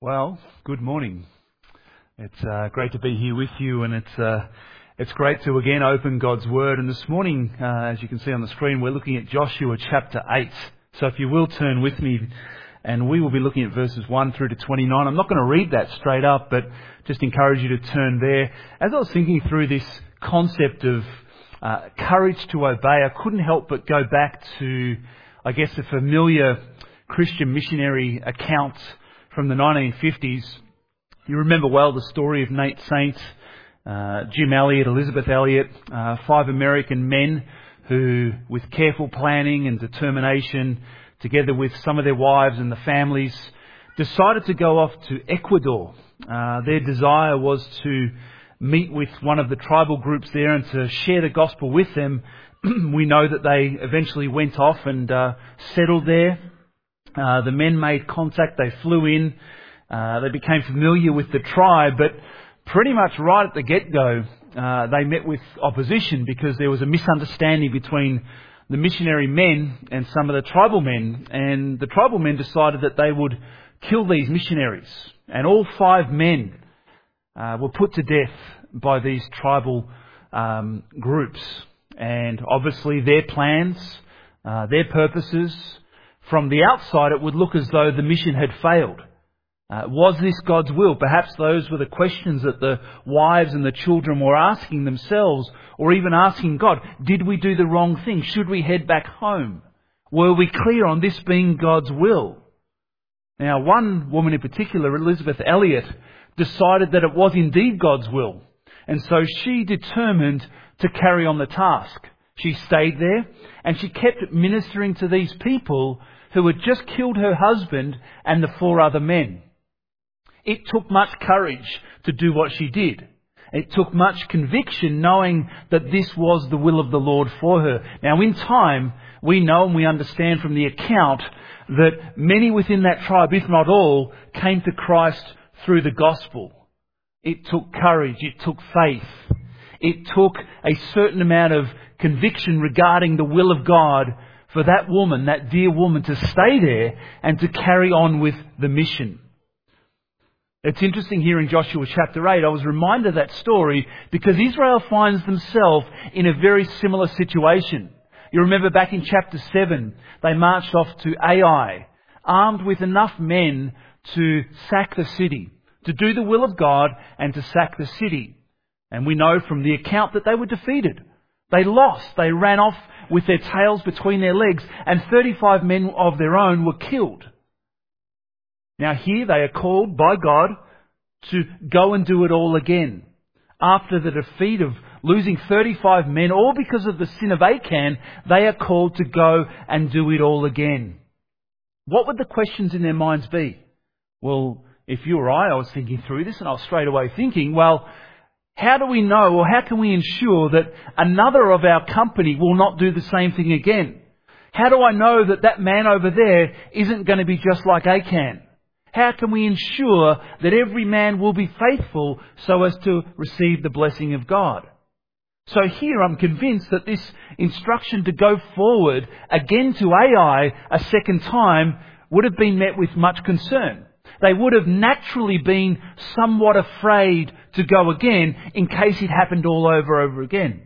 Well, good morning. It's great to be here with you, and it's great to again open God's Word. And this morning, as you can see on the screen, we're looking at Joshua chapter 8. So if you will turn with me, and we will be looking at verses 1 through to 29. I'm not going to read that straight up, but just encourage you to turn there. As I was thinking through this concept of courage to obey, I couldn't help but go back to, I guess, a familiar Christian missionary account from the 1950s. You remember well the story of Nate Saint, Jim Elliot, Elizabeth Elliot, 5 American men who, with careful planning and determination, together with some of their wives and the families, decided to go off to Ecuador. Their desire was to meet with one of the tribal groups there and to share the gospel with them. We know that they eventually went off and settled there. The men made contact, they flew in, they became familiar with the tribe, but pretty much right at the get-go, they met with opposition because there was a misunderstanding between the missionary men and some of the tribal men, and the tribal men decided that they would kill these missionaries, and all 5 men were put to death by these tribal groups. And obviously their plans, their purposes, from the outside, it would look as though the mission had failed. Was this God's will? Perhaps those were the questions that the wives and the children were asking themselves, or even asking God. Did we do the wrong thing? Should we head back home? Were we clear on this being God's will? Now, one woman in particular, Elizabeth Elliot, decided that it was indeed God's will. And so she determined to carry on the task. She stayed there and she kept ministering to these people who had just killed her husband and the 4 other men. It took much courage to do what she did. It took much conviction knowing that this was the will of the Lord for her. Now in time, we know and we understand from the account that many within that tribe, if not all, came to Christ through the gospel. It took courage. It took faith. It took a certain amount of conviction regarding the will of God for that woman, that dear woman, to stay there and to carry on with the mission. It's interesting here in Joshua chapter 8, I was reminded of that story because Israel finds themselves in a very similar situation. You remember back in chapter 7, they marched off to Ai, armed with enough men to sack the city, to do the will of God and to sack the city. And we know from the account that they were defeated. They lost. They ran off with their tails between their legs, and 35 men of their own were killed. Now here they are called by God to go and do it all again. After the defeat of losing 35 men, all because of the sin of Achan, they are called to go and do it all again. What would the questions in their minds be? Well, if you or I was thinking through this, and I was straight away thinking, well, how do we know, or how can we ensure that another of our company will not do the same thing again? How do I know that that man over there isn't going to be just like Achan? How can we ensure that every man will be faithful so as to receive the blessing of God? So here I'm convinced that this instruction to go forward again to Ai a second time would have been met with much concern. They would have naturally been somewhat afraid to go again in case it happened all over again.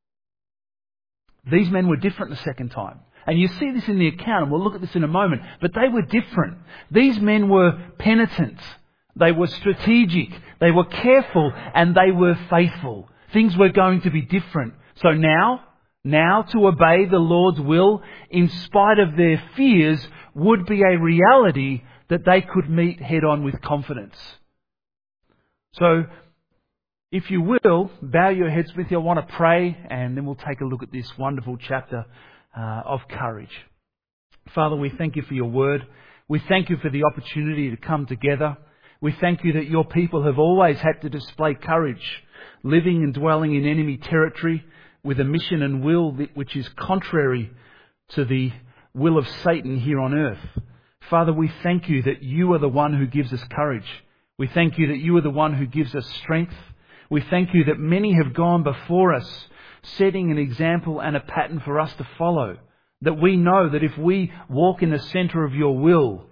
These men were different the second time. And you see this in the account, and we'll look at this in a moment, but they were different. These men were penitent. They were strategic. They were careful, and they were faithful. Things were going to be different. So now to obey the Lord's will, in spite of their fears, would be a reality that they could meet head on with confidence. So, if you will, bow your heads with me. I want to pray, and then we'll take a look at this wonderful chapter of courage. Father, we thank you for your word. We thank you for the opportunity to come together. We thank you that your people have always had to display courage, living and dwelling in enemy territory with a mission and will which is contrary to the will of Satan here on earth. Father, we thank you that you are the one who gives us courage. We thank you that you are the one who gives us strength. We thank you that many have gone before us, setting an example and a pattern for us to follow. That we know that if we walk in the centre of your will,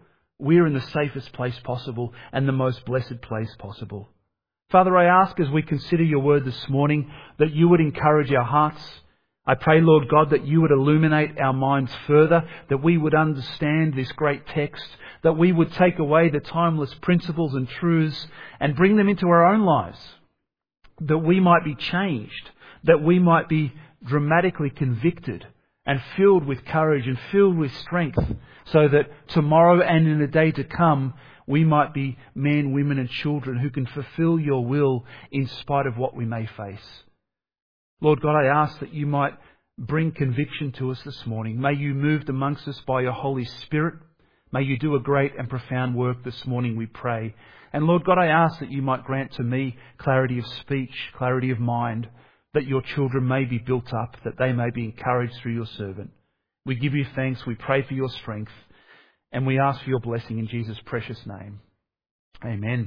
we're in the safest place possible and the most blessed place possible. Father, I ask as we consider your word this morning that you would encourage our hearts. I pray, Lord God, that you would illuminate our minds further, that we would understand this great text, that we would take away the timeless principles and truths and bring them into our own lives, that we might be changed, that we might be dramatically convicted and filled with courage and filled with strength, so that tomorrow and in the day to come, we might be men, women and children who can fulfill your will in spite of what we may face. Lord God, I ask that you might bring conviction to us this morning. May you move amongst us by your Holy Spirit. May you do a great and profound work this morning, we pray. And Lord God, I ask that you might grant to me clarity of speech, clarity of mind, that your children may be built up, that they may be encouraged through your servant. We give you thanks, we pray for your strength, and we ask for your blessing in Jesus' precious name. Amen.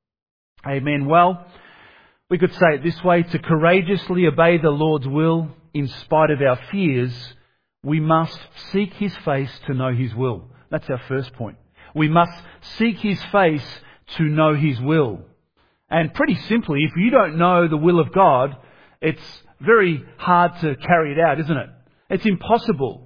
Amen. Well, we could say it this way: to courageously obey the Lord's will in spite of our fears, we must seek his face to know his will. That's our first point. We must seek his face to know his will. And pretty simply, if you don't know the will of God, it's very hard to carry it out, isn't it? It's impossible.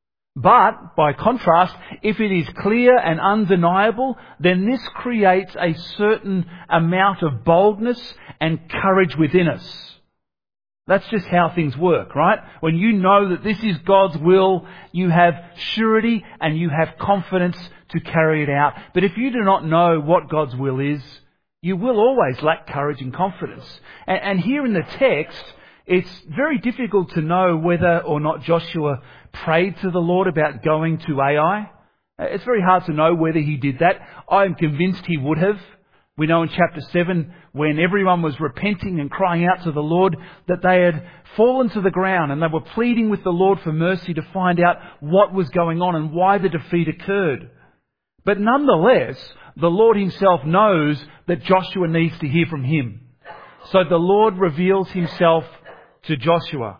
But, by contrast, if it is clear and undeniable, then this creates a certain amount of boldness and courage within us. That's just how things work, right? When you know that this is God's will, you have surety and you have confidence to carry it out. But if you do not know what God's will is, you will always lack courage and confidence. And here in the text, it's very difficult to know whether or not Joshua prayed to the Lord about going to Ai. It's very hard to know whether he did that. I'm convinced he would have. We know in chapter 7, when everyone was repenting and crying out to the Lord, that they had fallen to the ground and they were pleading with the Lord for mercy to find out what was going on and why the defeat occurred. But nonetheless, the Lord himself knows that Joshua needs to hear from him. So the Lord reveals himself to Joshua.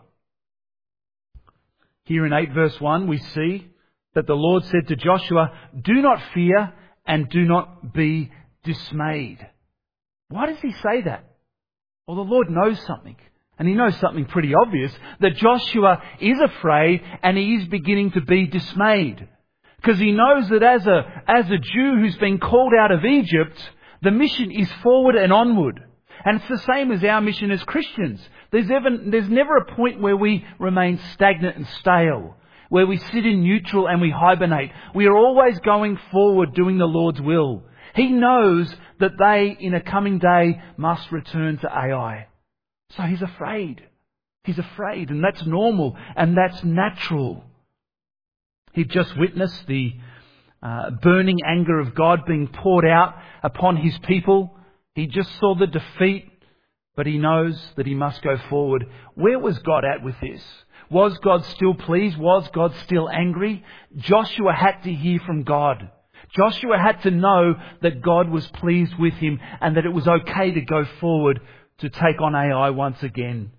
Here in 8 verse 1, we see that the Lord said to Joshua, "Do not fear and do not be dismayed." Why does he say that? Well, the Lord knows something. And he knows something pretty obvious, that Joshua is afraid and he is beginning to be dismayed. Because he knows that as a Jew who's been called out of Egypt, the mission is forward and onward. And it's the same as our mission as Christians. There's never a point where we remain stagnant and stale, where we sit in neutral and we hibernate. We are always going forward doing the Lord's will. He knows that they, in a coming day, must return to Ai. So he's afraid. He's afraid, and that's normal, and that's natural. He'd just witnessed the burning anger of God being poured out upon his people. He just saw the defeat, but he knows that he must go forward. Where was God at with this? Was God still pleased? Was God still angry? Joshua had to hear from God. Joshua had to know that God was pleased with him and that it was okay to go forward to take on Ai once again.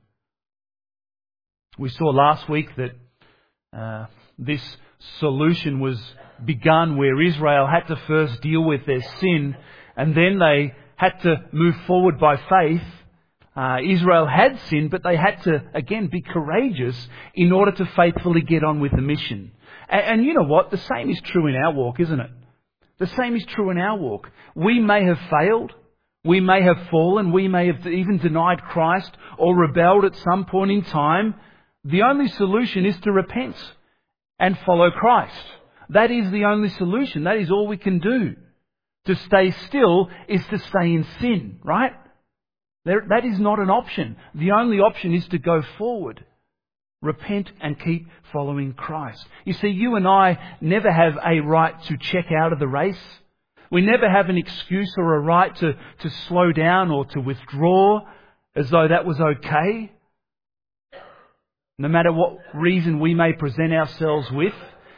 We saw last week that this solution was begun where Israel had to first deal with their sin and then they had to move forward by faith. Israel had sinned, but they had to, again, be courageous in order to faithfully get on with the mission. And you know what? The same is true in our walk, isn't it? The same is true in our walk. We may have failed. We may have fallen. We may have even denied Christ or rebelled at some point in time. The only solution is to repent and follow Christ. That is the only solution. That is all we can do. To stay still is to stay in sin, right? That is not an option. The only option is to go forward. Repent and keep following Christ. You see, you and I never have a right to check out of the race. We never have an excuse or a right to slow down or to withdraw as though that was okay. No matter what reason we may present ourselves with,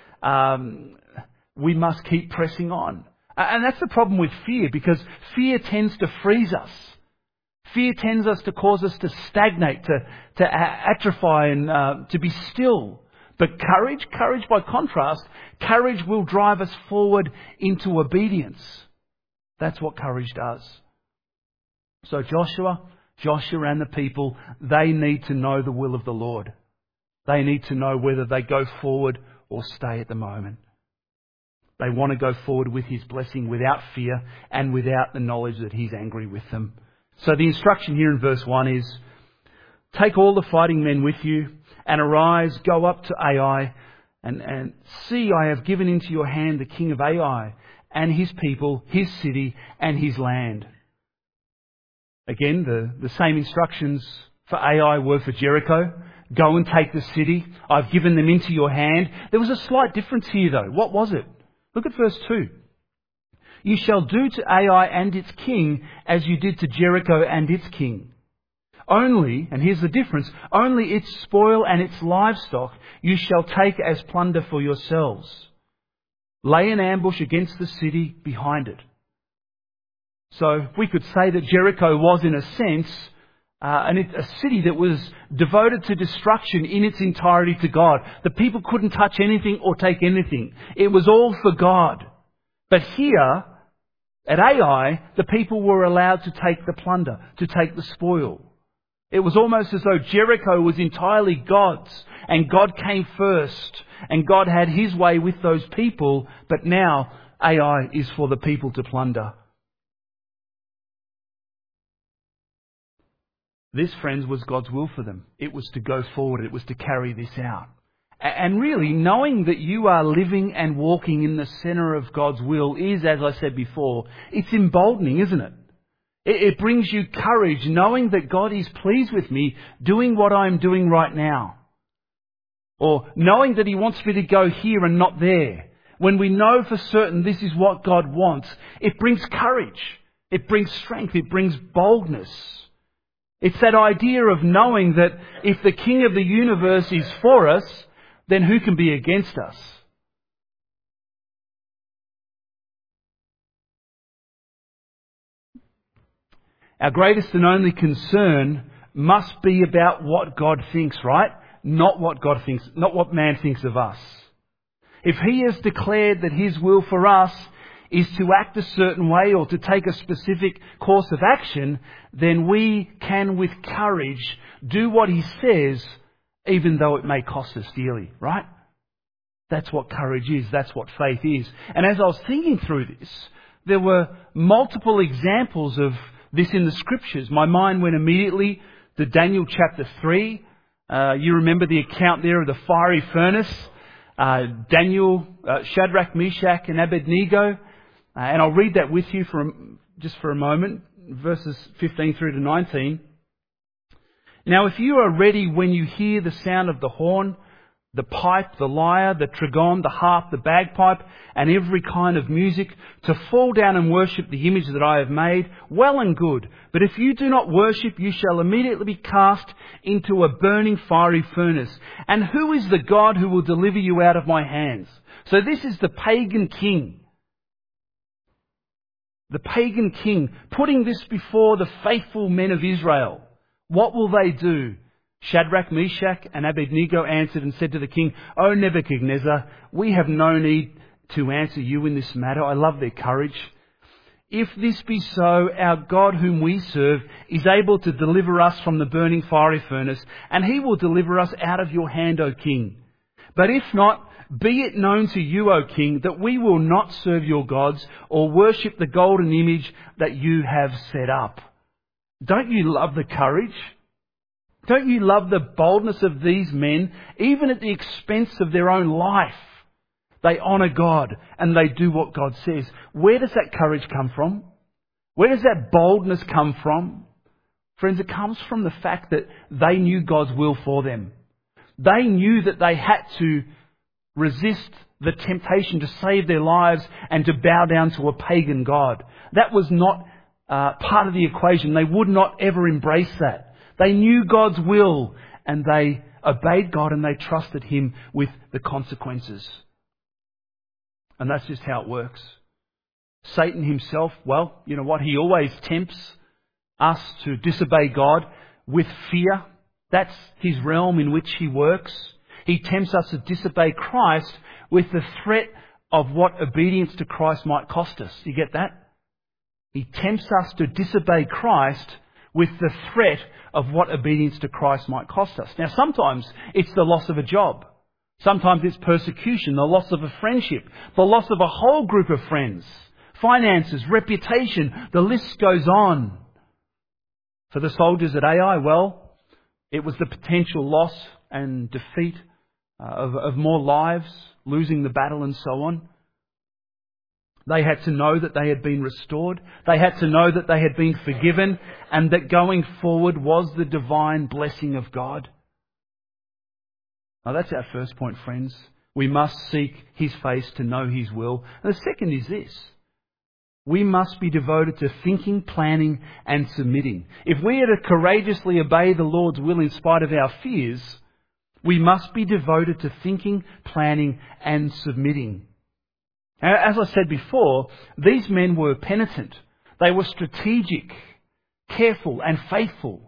we must keep pressing on. And that's the problem with fear, because fear tends to freeze us. Fear tends us to cause us to stagnate, to atrophy and to be still. But courage by contrast, courage will drive us forward into obedience. That's what courage does. So Joshua and the people, they need to know the will of the Lord. They need to know whether they go forward or stay at the moment. They want to go forward with His blessing without fear and without the knowledge that He's angry with them. So the instruction here in verse 1 is, take all the fighting men with you and arise, go up to Ai and see, I have given into your hand the king of Ai and his people, his city and his land. Again, the same instructions for Ai were for Jericho. Go and take the city. I've given them into your hand. There was a slight difference here though. What was it? Look at verse 2. You shall do to Ai and its king as you did to Jericho and its king. Only, and here's the difference, only its spoil and its livestock you shall take as plunder for yourselves. Lay an ambush against the city behind it. So we could say that Jericho was, in a sense, a city that was devoted to destruction in its entirety to God. The people couldn't touch anything or take anything. It was all for God. But here, at Ai, the people were allowed to take the plunder, to take the spoil. It was almost as though Jericho was entirely God's, and God came first, and God had His way with those people, but now Ai is for the people to plunder. This, friends, was God's will for them. It was to go forward. It was to carry this out. And really, knowing that you are living and walking in the centre of God's will is, as I said before, it's emboldening, isn't it? It brings you courage, knowing that God is pleased with me doing what I'm doing right now. Or knowing that He wants me to go here and not there. When we know for certain this is what God wants, it brings courage. It brings strength. It brings boldness. It's that idea of knowing that if the King of the universe is for us, then who can be against us? Our greatest and only concern must be about what God thinks, right? Not what God thinks, not what man thinks of us. If He has declared that His will for us is to act a certain way or to take a specific course of action, then we can with courage do what He says, even though it may cost us dearly, right? That's what courage is. That's what faith is. And as I was thinking through this, there were multiple examples of this in the Scriptures. My mind went immediately to Daniel chapter 3. You remember the account there of the fiery furnace. Daniel, Shadrach, Meshach and Abednego. And I'll read that with you just for a moment, verses 15 through to 19. Now, if you are ready when you hear the sound of the horn, the pipe, the lyre, the trigon, the harp, the bagpipe, and every kind of music, to fall down and worship the image that I have made, well and good. But if you do not worship, you shall immediately be cast into a burning fiery furnace. And who is the God who will deliver you out of my hands? So this is the pagan king. The pagan king putting this before the faithful men of Israel. What will they do? Shadrach, Meshach and Abednego answered and said to the king, O Nebuchadnezzar, we have no need to answer you in this matter. I love their courage. If this be so, our God whom we serve is able to deliver us from the burning fiery furnace, and He will deliver us out of your hand, O king. But if not, be it known to you, O king, that we will not serve your gods or worship the golden image that you have set up. Don't you love the courage? Don't you love the boldness of these men, even at the expense of their own life? They honour God and they do what God says. Where does that courage come from? Where does that boldness come from? Friends, it comes from the fact that they knew God's will for them. They knew that they had to resist the temptation to save their lives and to bow down to a pagan god. That was not part of the equation. They would not ever embrace that. They knew God's will and they obeyed God and they trusted Him with the consequences. And that's just how it works. Satan himself, well, you know what? He always tempts us to disobey God with fear. That's his realm in which he works. He tempts us to disobey Christ with the threat of what obedience to Christ might cost us. You get that? He tempts us to disobey Christ with the threat of what obedience to Christ might cost us. Now, sometimes it's the loss of a job. Sometimes it's persecution, the loss of a friendship, the loss of a whole group of friends, finances, reputation, the list goes on. For the soldiers at Ai, well, it was the potential loss and defeat of more lives, losing the battle and so on. They had to know that they had been restored. They had to know that they had been forgiven and that going forward was the divine blessing of God. Now that's our first point, friends. We must seek His face to know His will. And the second is this. We must be devoted to thinking, planning and submitting. If we are to courageously obey the Lord's will in spite of our fears, we must be devoted to thinking, planning and submitting. As I said before, these men were penitent. They were strategic, careful and faithful.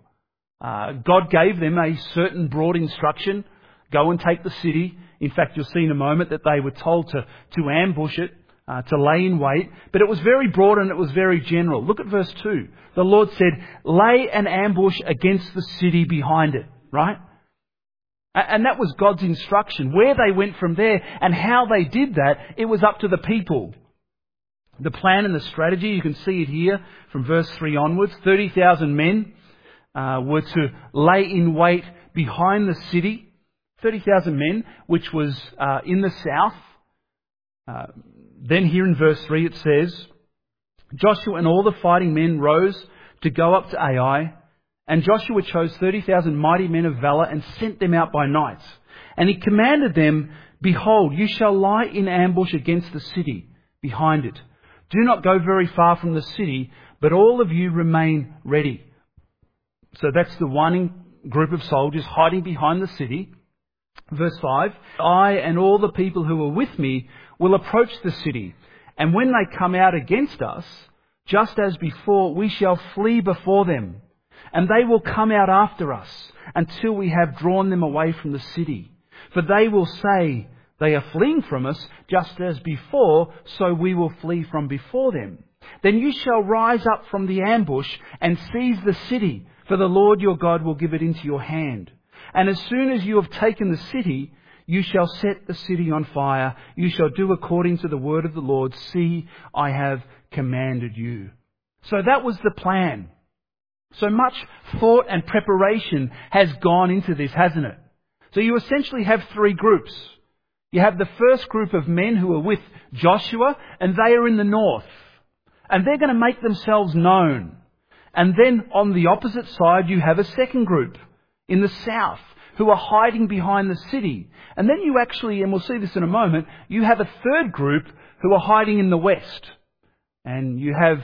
God gave them a certain broad instruction. Go and take the city. In fact, you'll see in a moment that they were told to ambush it, to lay in wait. But it was very broad and it was very general. Look at verse 2. The Lord said, lay an ambush against the city behind it. Right? And that was God's instruction. Where they went from there and how they did that, it was up to the people. The plan and the strategy, you can see it here from verse 3 onwards. 30,000 men were to lay in wait behind the city. 30,000 men, which was in the south. Then here in verse 3 it says, Joshua and all the fighting men rose to go up to Ai. And Joshua chose 30,000 mighty men of valour and sent them out by night. And he commanded them, behold, you shall lie in ambush against the city, behind it. Do not go very far from the city, but all of you remain ready. So that's the one group of soldiers hiding behind the city. Verse 5, I and all the people who are with me will approach the city. And when they come out against us, just as before, we shall flee before them. And they will come out after us until we have drawn them away from the city. For they will say, they are fleeing from us just as before, so we will flee from before them. Then you shall rise up from the ambush and seize the city, for the Lord your God will give it into your hand. And as soon as you have taken the city, you shall set the city on fire. You shall do according to the word of the Lord. See, I have commanded you. So that was the plan. So much thought and preparation has gone into this, hasn't it? So you essentially have three groups. You have the first group of men who are with Joshua, and they are in the north. And they're going to make themselves known. And then on the opposite side, you have a second group in the south who are hiding behind the city. And then you actually, and we'll see this in a moment, you have a third group who are hiding in the west. And you have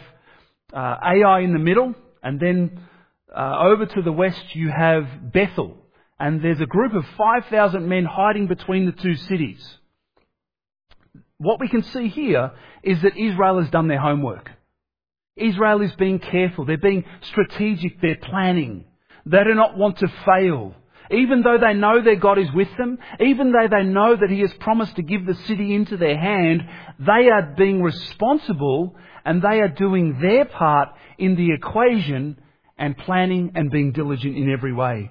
Ai in the middle. And then over to the west you have Bethel. And there's a group of 5,000 men hiding between the two cities. What we can see here is that Israel has done their homework. Israel is being careful. They're being strategic. They're planning. They do not want to fail. Even though they know their God is with them, even though they know that He has promised to give the city into their hand, they are being responsible and they are doing their part in the equation and planning and being diligent in every way.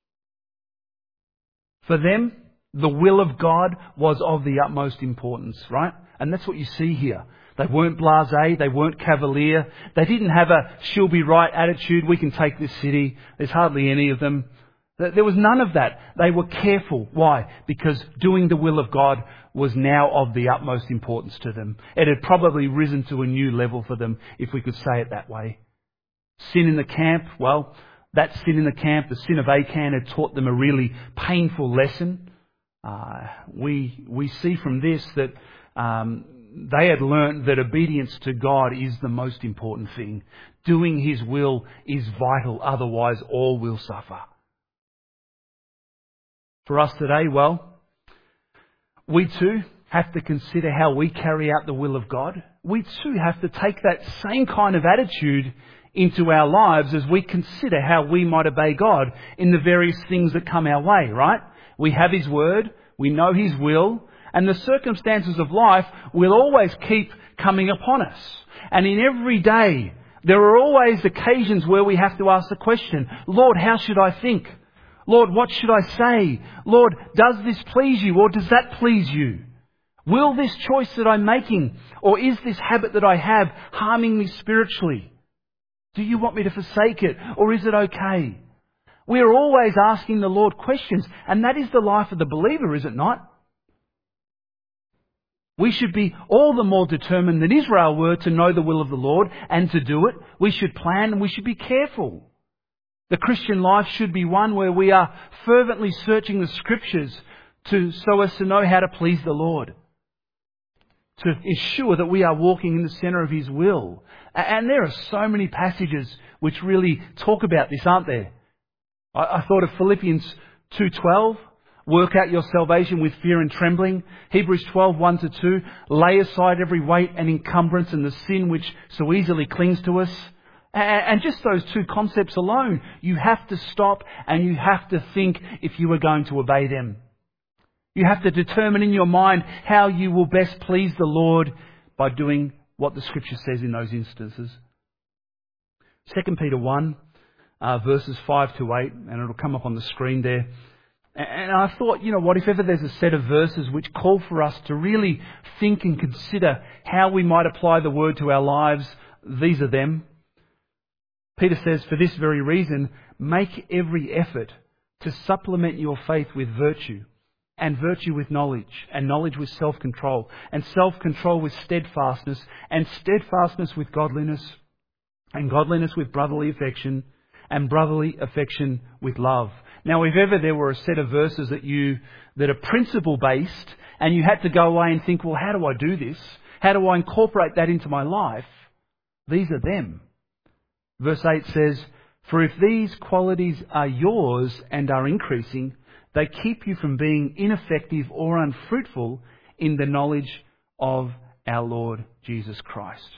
For them, the will of God was of the utmost importance, right? And that's what you see here. They weren't blasé, they weren't cavalier, they didn't have a she'll be right attitude, we can take this city. There's hardly any of them. There was none of that. They were careful. Why? Because doing the will of God was now of the utmost importance to them. It had probably risen to a new level for them, if we could say it that way. Sin in the camp, well, that sin in the camp, the sin of Achan, had taught them a really painful lesson. We see from this that they had learnt that obedience to God is the most important thing. Doing His will is vital, otherwise all will suffer. For us today, well, we too have to consider how we carry out the will of God. We too have to take that same kind of attitude into our lives as we consider how we might obey God in the various things that come our way, right? We have His Word, we know His will, and the circumstances of life will always keep coming upon us. And in every day, there are always occasions where we have to ask the question, Lord, how should I think? Lord, what should I say? Lord, does this please you or does that please you? Will this choice that I'm making or is this habit that I have harming me spiritually? Do you want me to forsake it or is it okay? We are always asking the Lord questions, and that is the life of the believer, is it not? We should be all the more determined than Israel were to know the will of the Lord and to do it. We should plan and we should be careful. The Christian life should be one where we are fervently searching the Scriptures so as to know how to please the Lord, to ensure that we are walking in the centre of His will. And there are so many passages which really talk about this, aren't there? I thought of Philippians 2:12. Work out your salvation with fear and trembling. Hebrews 12:1-2. Lay aside every weight and encumbrance and the sin which so easily clings to us. And just those two concepts alone, you have to stop and you have to think if you are going to obey them. You have to determine in your mind how you will best please the Lord by doing what the Scripture says in those instances. 2 Peter 1, verses 5-8, and it'll come up on the screen there. And I thought, you know what, if ever there's a set of verses which call for us to really think and consider how we might apply the Word to our lives, these are them. Peter says, for this very reason, make every effort to supplement your faith with virtue, and virtue with knowledge, and knowledge with self-control, and self-control with steadfastness, and steadfastness with godliness, and godliness with brotherly affection, and brotherly affection with love. Now, if ever there were a set of verses that are principle-based, and you had to go away and think, well, how do I do this? How do I incorporate that into my life? These are them. Verse 8 says, for if these qualities are yours and are increasing, they keep you from being ineffective or unfruitful in the knowledge of our Lord Jesus Christ.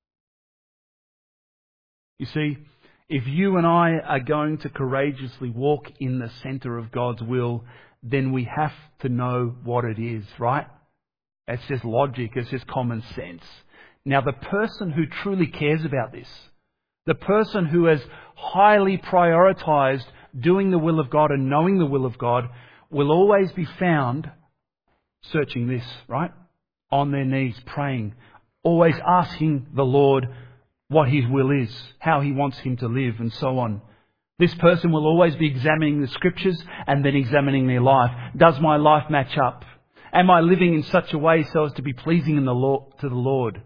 You see, if you and I are going to courageously walk in the centre of God's will, then we have to know what it is, right? It's just logic, it's just common sense. Now, the person who truly cares about this, the person who has highly prioritised doing the will of God and knowing the will of God, will always be found searching this, right? On their knees, praying, always asking the Lord what His will is, how He wants him to live, and so on. This person will always be examining the Scriptures and then examining their life. Does my life match up? Am I living in such a way so as to be pleasing to the Lord?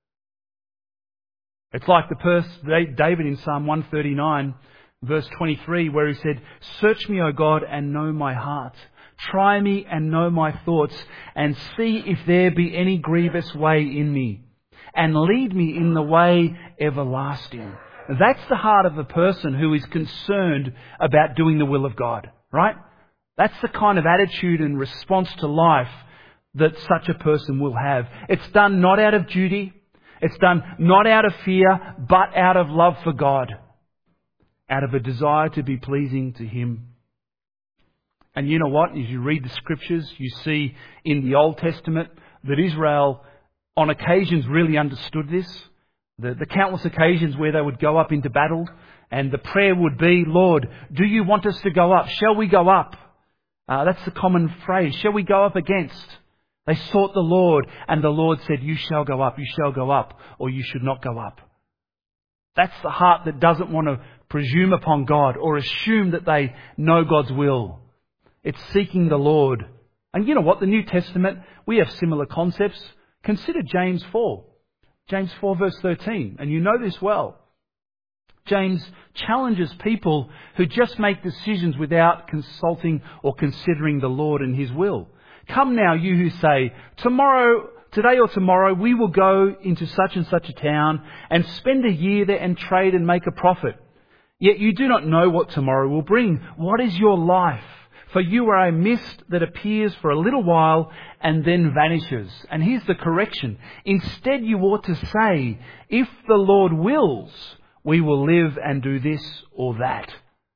It's like David in Psalm 139, verse 23, where he said, search me, O God, and know my heart. Try me and know my thoughts, and see if there be any grievous way in me, and lead me in the way everlasting. That's the heart of a person who is concerned about doing the will of God, right? That's the kind of attitude and response to life that such a person will have. It's done not out of duty. It's done not out of fear, but out of love for God, out of a desire to be pleasing to Him. And you know what? As you read the Scriptures, you see in the Old Testament that Israel on occasions really understood this. The countless occasions where they would go up into battle, and the prayer would be, Lord, do you want us to go up? Shall we go up? That's the common phrase. Shall we go up against? They sought the Lord, and the Lord said, you shall go up, or you should not go up. That's the heart that doesn't want to presume upon God or assume that they know God's will. It's seeking the Lord. And you know what? The New Testament, we have similar concepts. Consider James 4. James 4 verse 13. And you know this well. James challenges people who just make decisions without consulting or considering the Lord and His will. Come now, you who say, today or tomorrow, we will go into such and such a town and spend a year there and trade and make a profit. Yet you do not know what tomorrow will bring. What is your life? For you are a mist that appears for a little while and then vanishes. And here's the correction. Instead, you ought to say, if the Lord wills, we will live and do this or that.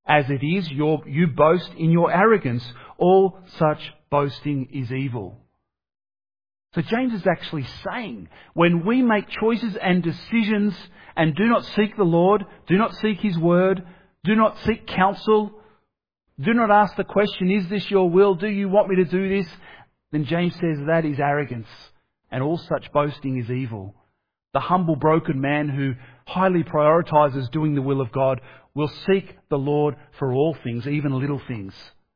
As it is, you boast in your arrogance. All such boasting is evil. So James is actually saying, when we make choices and decisions and do not seek the Lord, do not seek His word, do not seek counsel, do not ask the question, is this your will? Do you want me to do this? Then James says that is arrogance, and all such boasting is evil. The humble, broken man who highly prioritizes doing the will of God will seek the Lord for all things, even little things.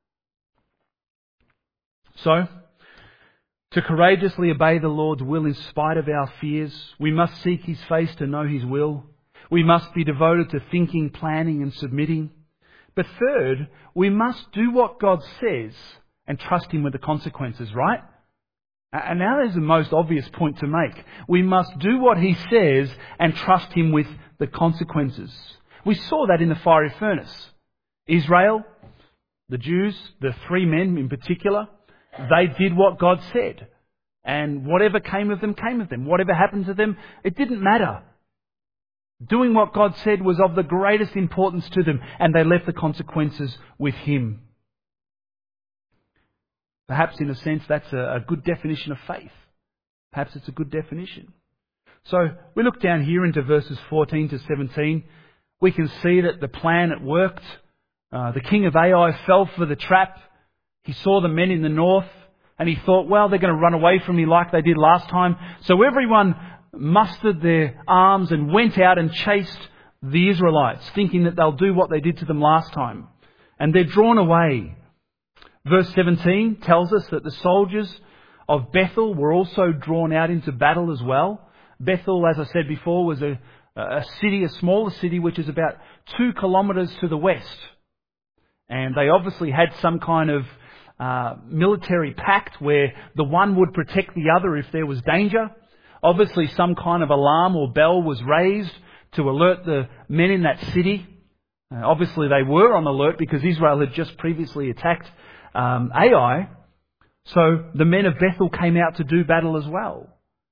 So, to courageously obey the Lord's will in spite of our fears, we must seek His face to know His will. We must be devoted to thinking, planning and submitting. But third, we must do what God says and trust Him with the consequences, right? And now there's the most obvious point to make. We must do what He says and trust Him with the consequences. We saw that in the fiery furnace. Israel, the Jews, the 3 men in particular, they did what God said. And whatever came of them, came of them. Whatever happened to them, it didn't matter. Doing what God said was of the greatest importance to them, and they left the consequences with Him. Perhaps in a sense that's a good definition of faith. Perhaps it's a good definition. So we look down here into verses 14 to 17. We can see that the plan, it worked. The king of Ai fell for the trap. He saw the men in the north and he thought, well, they're going to run away from me like they did last time. So everyone mustered their arms and went out and chased the Israelites, thinking that they'll do what they did to them last time. And they're drawn away. Verse 17 tells us that the soldiers of Bethel were also drawn out into battle as well. Bethel, as I said before, was a city, a smaller city, which is about 2 kilometres to the west. And they obviously had some kind of military pact where the one would protect the other if there was danger. Obviously some kind of alarm or bell was raised to alert the men in that city. Obviously they were on alert because Israel had just previously attacked Ai. So the men of Bethel came out to do battle as well.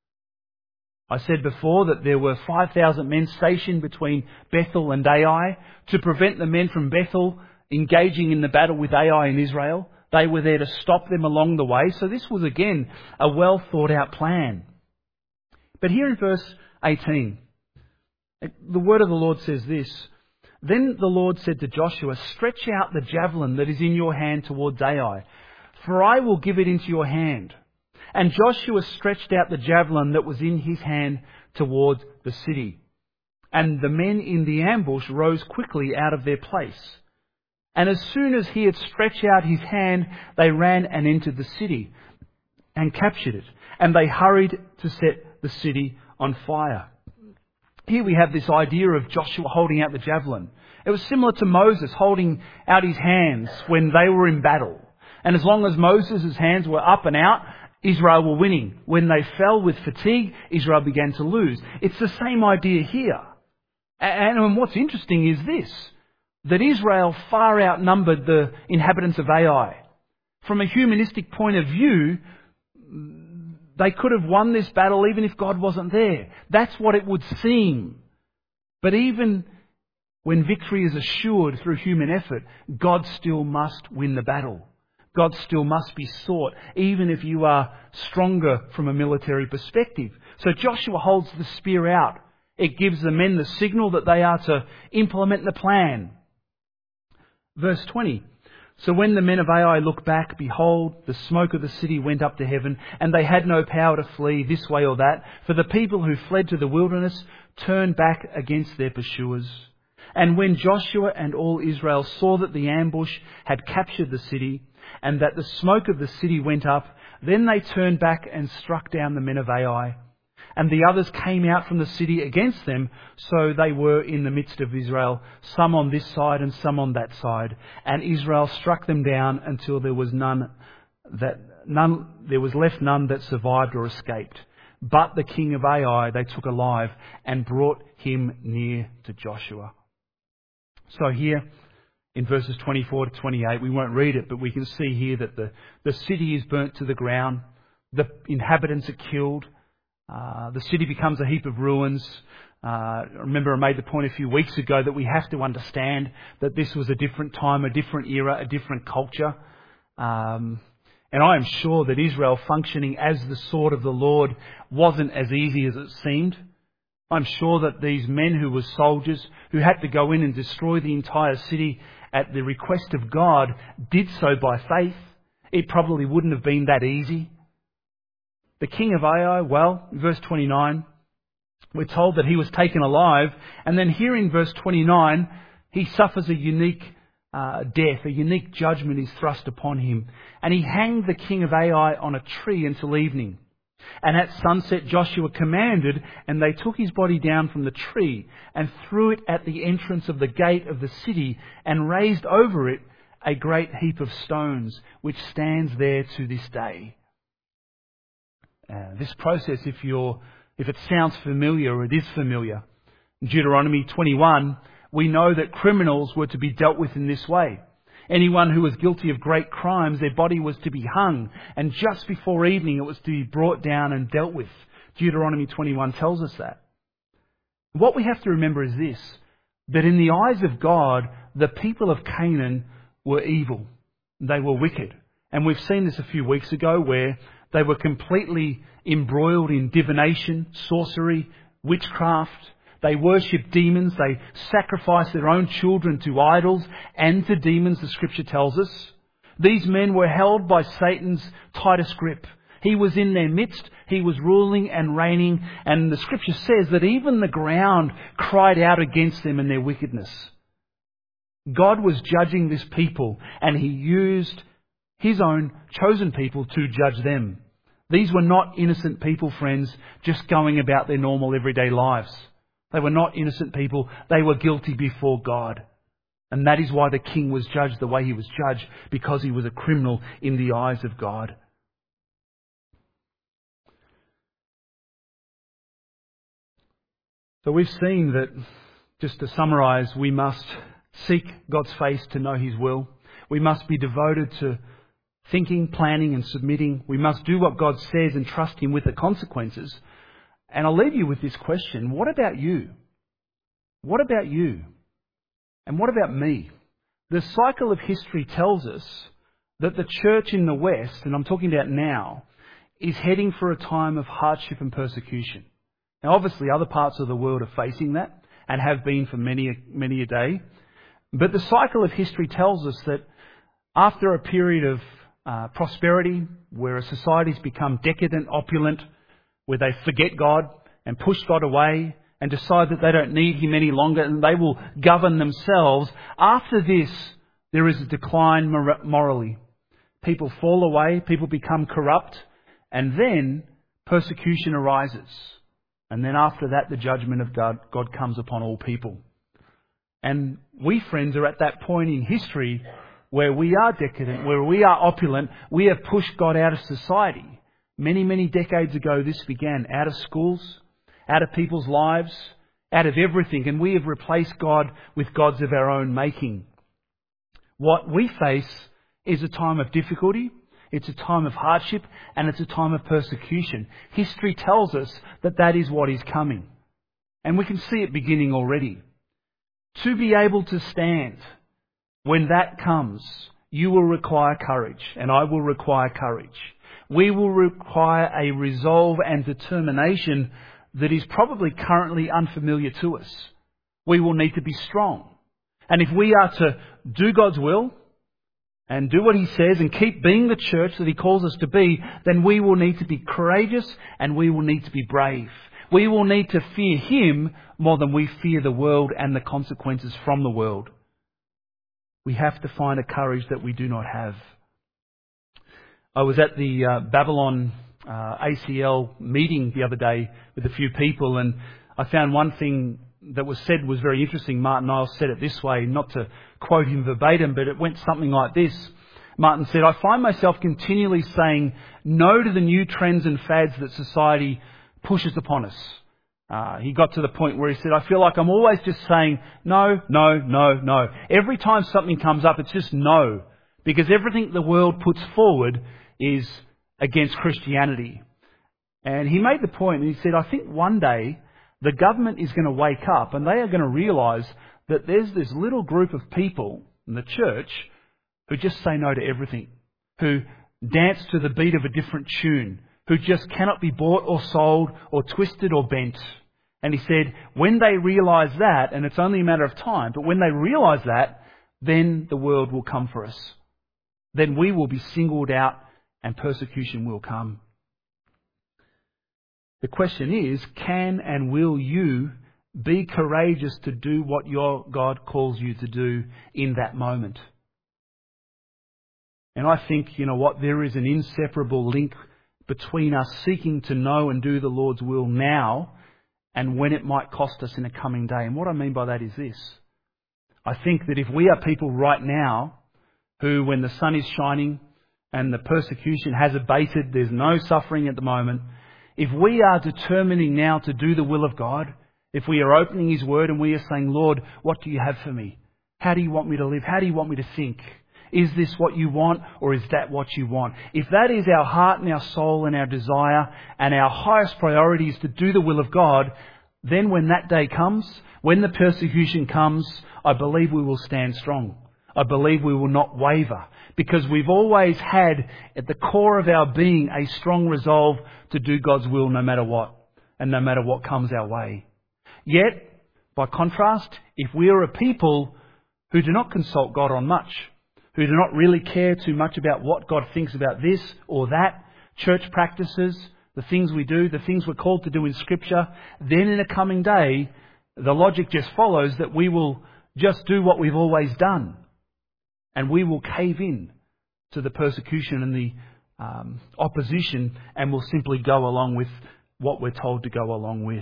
I said before that there were 5,000 men stationed between Bethel and Ai to prevent the men from Bethel engaging in the battle with Ai in Israel. They were there to stop them along the way. So this was again a well thought out plan. But here in verse 18, the word of the Lord says this. Then the Lord said to Joshua, stretch out the javelin that is in your hand towards Ai, for I will give it into your hand. And Joshua stretched out the javelin that was in his hand towards the city. And the men in the ambush rose quickly out of their place. And as soon as he had stretched out his hand, they ran and entered the city and captured it. And they hurried to set the city on fire. Here we have this idea of Joshua holding out the javelin. It was similar to Moses holding out his hands when they were in battle. And as long as Moses' hands were up and out, Israel were winning. When they fell with fatigue, Israel began to lose. It's the same idea here. And what's interesting is this, that Israel far outnumbered the inhabitants of Ai. From a humanistic point of view, they could have won this battle even if God wasn't there. That's what it would seem. But even when victory is assured through human effort, God still must win the battle. God still must be sought, even if you are stronger from a military perspective. So Joshua holds the spear out. It gives the men the signal that they are to implement the plan. Verse 20. So when the men of Ai looked back, behold, the smoke of the city went up to heaven, and they had no power to flee this way or that, for the people who fled to the wilderness turned back against their pursuers. And when Joshua and all Israel saw that the ambush had captured the city, and that the smoke of the city went up, then they turned back and struck down the men of Ai. And the others came out from the city against them, so they were in the midst of Israel, some on this side and some on that side. And Israel struck them down until there was none left none that survived or escaped. But the king of Ai they took alive and brought him near to Joshua. So here, in verses 24 to 28, we won't read it, but we can see here that the city is burnt to the ground. The inhabitants are killed. The city becomes a heap of ruins. Remember I made the point a few weeks ago that we have to understand that this was a different time, a different era, a different culture. And I am sure that Israel functioning as the sword of the Lord wasn't as easy as it seemed. I'm sure that these men who were soldiers, who had to go in and destroy the entire city at the request of God, did so by faith. It probably wouldn't have been that easy. The king of Ai, well, verse 29, we're told that he was taken alive. And then here in verse 29, he suffers a unique death, a unique judgment is thrust upon him. And he hanged the king of Ai on a tree until evening. And at sunset Joshua commanded, and they took his body down from the tree and threw it at the entrance of the gate of the city and raised over it a great heap of stones, which stands there to this day. This process, if it sounds familiar, or it is familiar, in Deuteronomy 21, we know that criminals were to be dealt with in this way. Anyone who was guilty of great crimes, their body was to be hung, and just before evening it was to be brought down and dealt with. Deuteronomy 21 tells us that. What we have to remember is this, that in the eyes of God, the people of Canaan were evil. They were wicked. And we've seen this a few weeks ago where they were completely embroiled in divination, sorcery, witchcraft. They worshipped demons. They sacrificed their own children to idols and to demons, the scripture tells us. These men were held by Satan's tightest grip. He was in their midst. He was ruling and reigning. And the scripture says that even the ground cried out against them in their wickedness. God was judging this people, and he used his own chosen people to judge them. These were not innocent people, friends, just going about their normal everyday lives. They were not innocent people. They were guilty before God. And that is why the king was judged the way he was judged, because he was a criminal in the eyes of God. So we've seen that, just to summarise, we must seek God's face to know his will. We must be devoted to thinking, planning and submitting. We must do what God says and trust him with the consequences. And I'll leave you with this question. What about you? What about you? And what about me? The cycle of history tells us that the church in the West, and I'm talking about now, is heading for a time of hardship and persecution. Now obviously other parts of the world are facing that and have been for many a day. But the cycle of history tells us that after a period of prosperity, where a society's become decadent, opulent, where they forget God and push God away and decide that they don't need him any longer and they will govern themselves. After this, there is a decline morally. People fall away, people become corrupt, and then persecution arises. And then after that, the judgment of God comes upon all people. And we, friends, are at that point in history where we are decadent, where we are opulent. We have pushed God out of society. Many decades ago, this began out of schools, out of people's lives, out of everything. And we have replaced God with gods of our own making. What we face is a time of difficulty. It's a time of hardship, and it's a time of persecution. History tells us that that is what is coming. And we can see it beginning already. To be able to stand when that comes, you will require courage, and I will require courage. We will require a resolve and determination that is probably currently unfamiliar to us. We will need to be strong. And if we are to do God's will and do what he says and keep being the church that he calls us to be, then we will need to be courageous and we will need to be brave. We will need to fear him more than we fear the world and the consequences from the world. We have to find a courage that we do not have. I was at the Babylon ACL meeting the other day with a few people, and I found one thing that was said was very interesting. Martin Niles said it this way, not to quote him verbatim, but it went something like this. Martin said, "I find myself continually saying no to the new trends and fads that society pushes upon us." He got to the point where he said, "I feel like I'm always just saying no, no, no, no. Every time something comes up, it's just no. Because everything the world puts forward is against Christianity." And he made the point, and he said, "I think one day the government is going to wake up and they are going to realise that there's this little group of people in the church who just say no to everything, who dance to the beat of a different tune, who just cannot be bought or sold or twisted or bent. And he said, when they realise that, and it's only a matter of time, but when they realise that, then the world will come for us. Then we will be singled out and persecution will come. The question is, can and will you be courageous to do what your God calls you to do in that moment? And I think, you know what, there is an inseparable link between us seeking to know and do the Lord's will now and when it might cost us in a coming day. And what I mean by that is this. I think that if we are people right now who, when the sun is shining and the persecution has abated, there's no suffering at the moment, if we are determining now to do the will of God, if we are opening His Word and we are saying, Lord, what do you have for me? How do you want me to live? How do you want me to think? Is this what you want, or is that what you want? If that is our heart and our soul and our desire and our highest priority is to do the will of God, then when that day comes, when the persecution comes, I believe we will stand strong. I believe we will not waver, because we've always had at the core of our being a strong resolve to do God's will no matter what, and no matter what comes our way. Yet, by contrast, if we are a people who do not consult God on much, who do not really care too much about what God thinks about this or that, church practices, the things we do, the things we're called to do in Scripture, then in a coming day, the logic just follows that we will just do what we've always done. And we will cave in to the persecution and the opposition, and will simply go along with what we're told to go along with.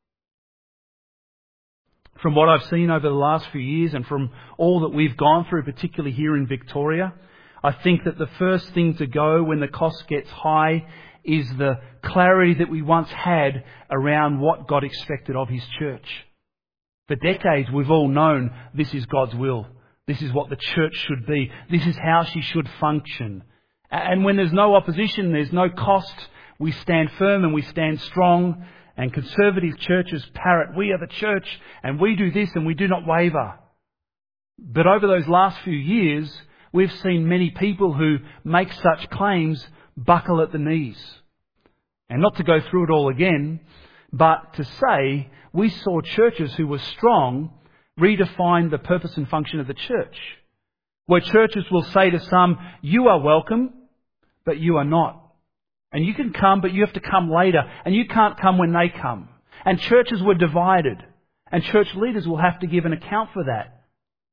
From what I've seen over the last few years and from all that we've gone through, particularly here in Victoria, I think that the first thing to go when the cost gets high is the clarity that we once had around what God expected of His church. For decades we've all known this is God's will. This is what the church should be. This is how she should function. And when there's no opposition, there's no cost, we stand firm and we stand strong. And conservative churches parrot, we are the church and we do this and we do not waver. But over those last few years, we've seen many people who make such claims buckle at the knees. And not to go through it all again, but to say we saw churches who were strong redefine the purpose and function of the church. Where churches will say to some, you are welcome, but you are not. And you can come, but you have to come later. And you can't come when they come. And churches were divided. And church leaders will have to give an account for that.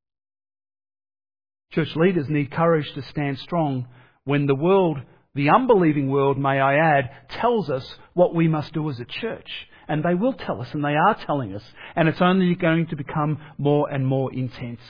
Church leaders need courage to stand strong when the world, the unbelieving world, may I add, tells us what we must do as a church. And they will tell us, and they are telling us. And it's only going to become more and more intense.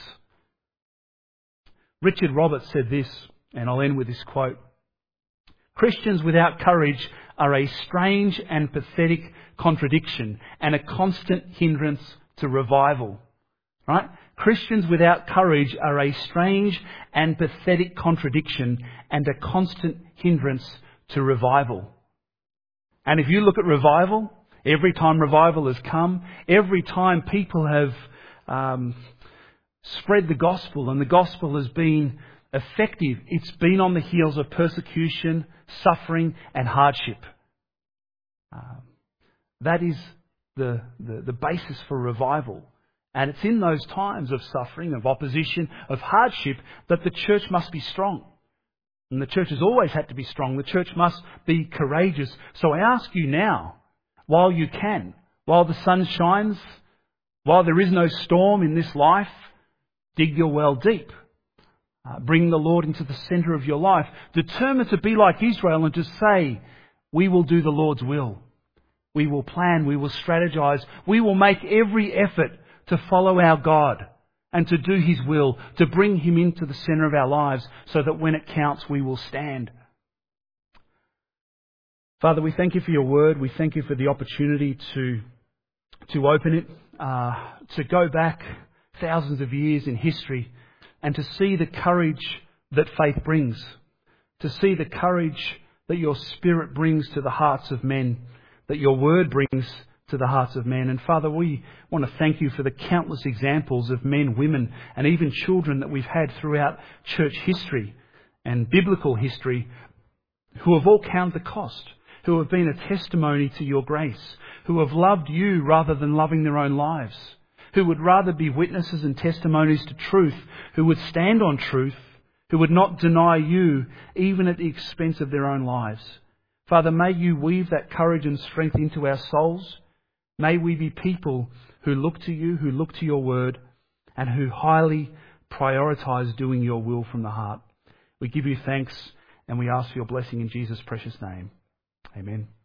Richard Roberts said this, and I'll end with this quote. Christians without courage are a strange and pathetic contradiction and a constant hindrance to revival. Right? Christians without courage are a strange and pathetic contradiction and a constant hindrance to revival. And if you look at revival, every time revival has come, every time people have spread the gospel and the gospel has been effective, it's been on the heels of persecution, suffering and hardship. That is the basis for revival. And it's in those times of suffering, of opposition, of hardship that the church must be strong. And the church has always had to be strong. The church must be courageous. So I ask you now, while you can, while the sun shines, while there is no storm in this life, dig your well deep. Bring the Lord into the centre of your life. Determine to be like Israel and to say, we will do the Lord's will. We will plan, we will strategize, we will make every effort to follow our God and to do His will, to bring Him into the centre of our lives so that when it counts we will stand. Father, we thank You for Your word. We thank You for the opportunity to open it, to go back thousands of years in history and to see the courage that faith brings, to see the courage that Your Spirit brings to the hearts of men, that Your word brings to the hearts of men. And Father, we want to thank you for the countless examples of men, women, and even children that we've had throughout church history and biblical history who have all counted the cost, who have been a testimony to your grace, who have loved you rather than loving their own lives, who would rather be witnesses and testimonies to truth, who would stand on truth, who would not deny you even at the expense of their own lives. Father, may you weave that courage and strength into our souls. May we be people who look to you, who look to your word, and who highly prioritise doing your will from the heart. We give you thanks and we ask for your blessing in Jesus' precious name. Amen.